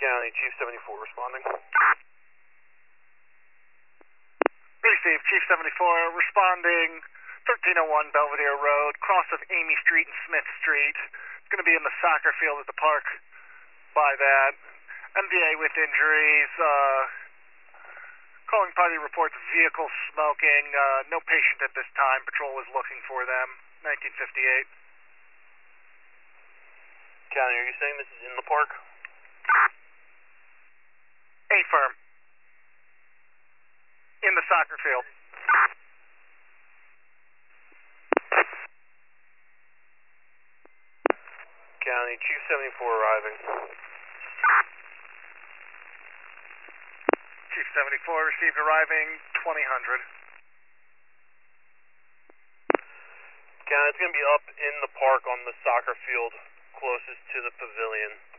County, Chief 74 responding. Receive, Chief 74 responding, 1301 Belvedere Road, cross of Amy Street and Smith Street. It's going to be in the soccer field at the park by that. MVA with injuries, calling party reports vehicle smoking, no patient at this time. Patrol was looking for them, 1958. County, are you saying this is in the park? Affirm. In the soccer field. County, Chief 74 arriving. Chief 74 received arriving, 2000. County, it's going to be up in the park on the soccer field closest to the pavilion.